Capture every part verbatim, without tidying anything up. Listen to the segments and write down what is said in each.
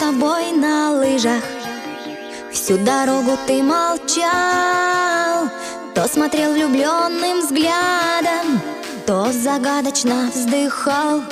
тобой на лыжах. Всю дорогу ты молчал, то смотрел влюбленным взглядом, то загадочно вздыхал.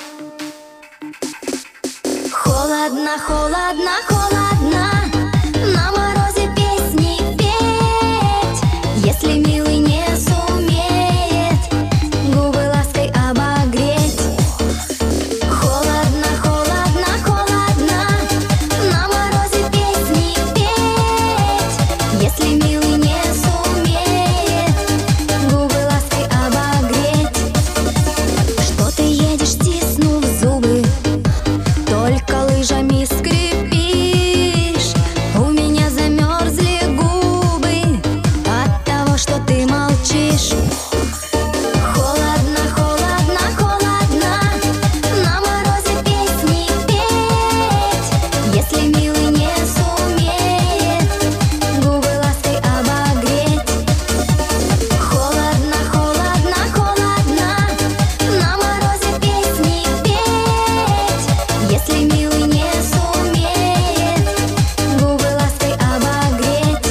Холодно, холодно, холодно, на морозе песни петь, если милый не сумеет губы лаской обогреть. Холодно, холодно, холодно, на морозе песни петь, если милый не сумеет губы лаской обогреть. Что ты едешь, стиснув зубы, только лыжами скрипишь? У меня замерзли губы от того, что ты молчишь. Холодно, холодно, холодно, на морозе песни петь, если милый не сумеет губы лаской обогреть. Холодно, холодно, холодно, на морозе песни петь, если милый не сумеет губы лаской обогреть.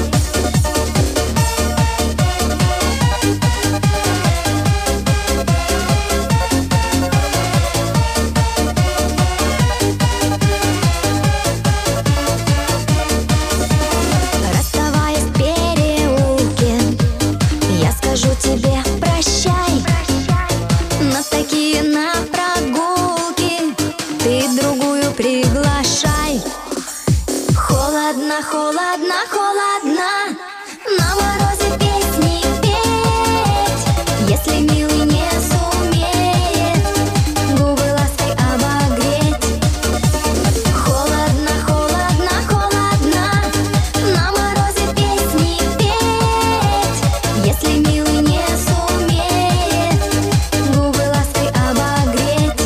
Расставаясь в переулке, я скажу тебе прощай. На такие на прогулки ты другую приглашай. Холодно, холодно, холодно, на морозе песни петь, если милый не сумеет губы лаской обогреть. Холодно, холодно, холодно, на морозе песни петь, если милый не сумеет губы лаской обогреть.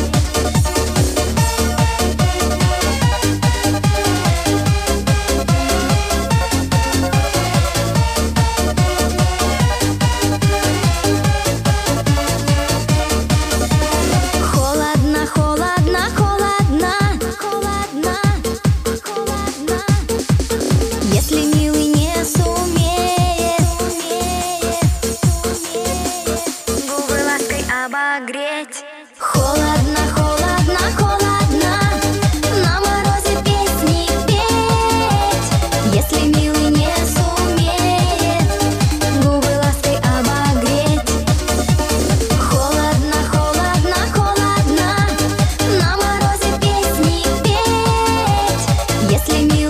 Холодно, холодно, холодно, холодно, холодно, если милый не сумеет губы лаской обогреть. Холодно, холодно, холодно, на морозе песни петь, если милый не сумеет губы лаской обогреть. Холодно, холодно, холодно, на морозе песни петь, если милый